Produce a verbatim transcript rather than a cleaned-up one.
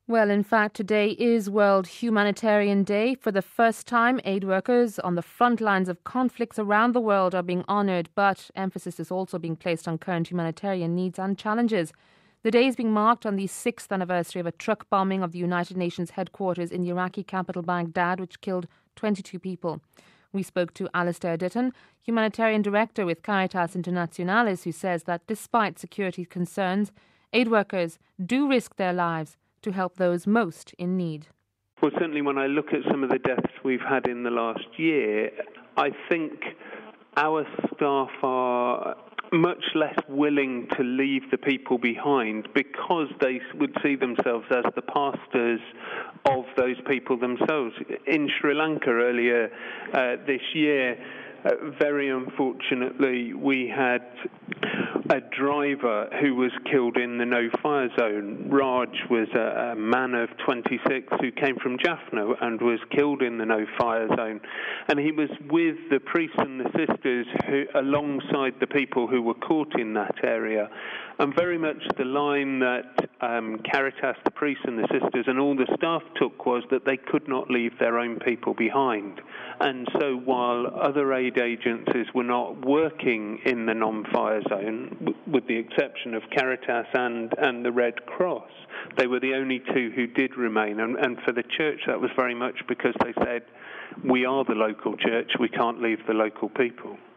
Well, in fact, today is World Humanitarian Day. For the first time, aid workers on the front lines of conflicts around the world are being honoured, but emphasis is also being placed on current humanitarian needs and challenges. The day is being marked on the sixth anniversary of a truck bombing of the United Nations headquarters in the Iraqi capital Baghdad, which killed twenty-two people. We spoke to Alistair Ditton, humanitarian director with Caritas Internationalis, who says that despite security concerns, aid workers do risk their lives to help those most in need. Well, certainly when I look at some of the deaths we've had in the last year, I think our staff are much less willing to leave the people behind because they would see themselves as the pastors of those people themselves. In Sri Lanka earlier uh, this year, uh, very unfortunately, we had a driver who was killed in the no-fire zone. Raj was a, a man of twenty-six who came from Jaffna and was killed in the no-fire zone. And he was with the priests and the sisters who, alongside the people who were caught in that area. And very much the line that um, Caritas, the priests and the sisters and all the staff took was that they could not leave their own people behind. And so while other aid agencies were not working in the non-fire zone, w- with the exception of Caritas and, and the Red Cross, they were the only two who did remain. And, and for the church, that was very much because they said, we are the local church, we can't leave the local people.